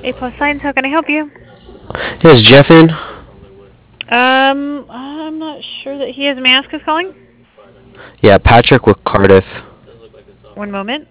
A Plus Signs, how can I help you? Yeah, is Jeff in? I'm not sure that he has. May I ask who's calling? Yeah, Patrick with Cardiff. One moment.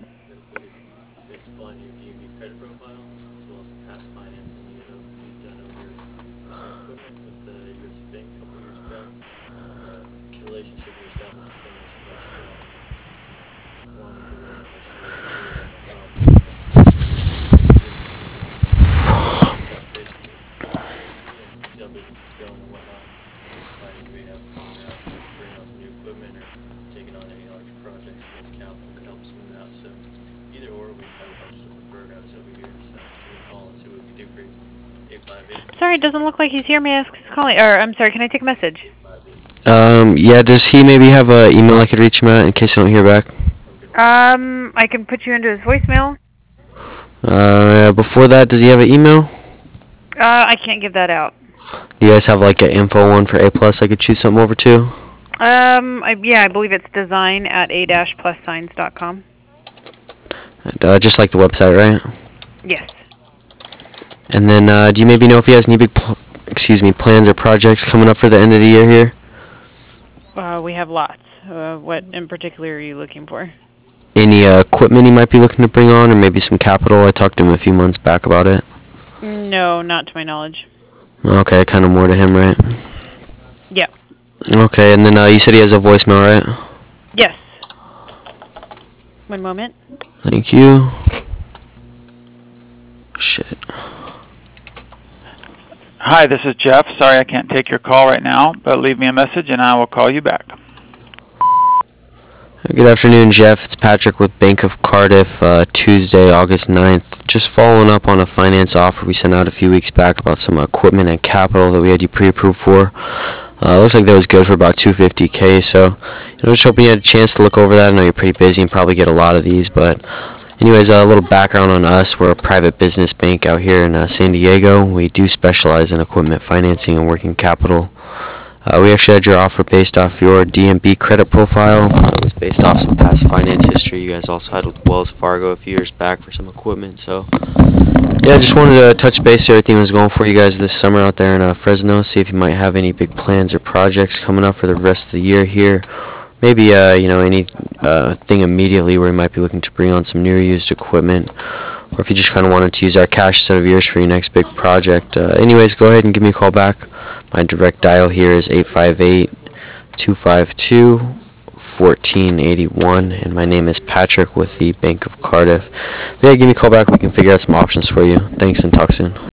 Sorry, it doesn't look like he's here. May I ask who's calling? Or, I'm sorry, can I take a message? Yeah, does he maybe have an email I could reach him at in case I don't hear back? I can put you into his voicemail. Before that, does he have an email? I can't give that out. Do you guys have like an info one for A Plus I could shoot something over to? Yeah, I believe it's design at a-plussigns.com. Just like the website, right? Yes. And then, do you maybe know if he has any big, plans or projects coming up for the end of the year here? We have lots. What in particular are you looking for? Any equipment he might be looking to bring on, or maybe some capital? I talked to him a few months back about it. No, not to my knowledge. Okay, kind of more to him, right? Yep. Okay, and then you said he has a voicemail, right? Yes. One moment. Thank you. Shit. Hi, this is Jeff. Sorry I can't take your call right now, but leave me a message and I will call you back. Good afternoon, Jeff. It's Patrick with Bank of Cardiff, Tuesday, August 9th. Just following up on a finance offer we sent out a few weeks back about some equipment and capital that we had you pre-approved for. Looks like that was good for about $250K, so just hoping you had a chance to look over that. I know you're pretty busy and probably get a lot of these, but anyways, a little background on us. We're a private business bank out here in San Diego. We do specialize in equipment financing and working capital. We actually had your offer based off your DMB credit profile. It was based off some past finance history you guys also had with Wells Fargo a few years back for some equipment. So, yeah, just wanted to touch base, see how everything was going for you guys this summer out there in Fresno. See if you might have any big plans or projects coming up for the rest of the year here. Maybe, any thing immediately where you might be looking to bring on some new or used equipment. Or if you just kind of wanted to use our cash instead of yours for your next big project. Anyways, go ahead and give me a call back. My direct dial here is 858-252-1481, and my name is Patrick with the Bank of Cardiff. Yeah, give me a call back. We can figure out some options for you. Thanks, and talk soon.